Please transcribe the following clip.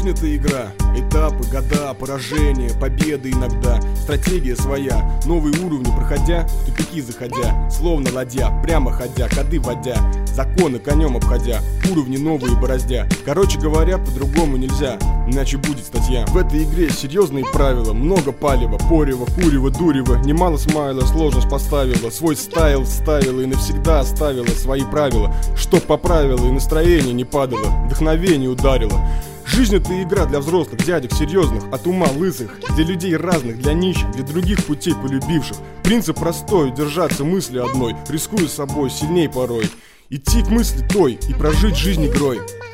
Жизнь — это игра, этапы, года, поражения, победы иногда. Стратегия своя, новые уровни проходя, в тупики заходя, словно ладья, прямо ходя, ходы водя, законы конем обходя, уровни новые бороздя. Короче говоря, по-другому нельзя, иначе будет статья. В этой игре серьезные правила, много палева, порева, курева, дурева, немало смайла, сложность поставила, свой стайл ставила и навсегда оставила свои правила, чтоб поправила и настроение не падало, вдохновение ударило. Жизнь — это игра для взрослых, дядек серьезных, от ума лысых, для людей разных, для нищих, для других путей полюбивших. Принцип простой — держаться мысли одной, рискуя собой, сильней порой, идти к мысли той и прожить жизнь игрой.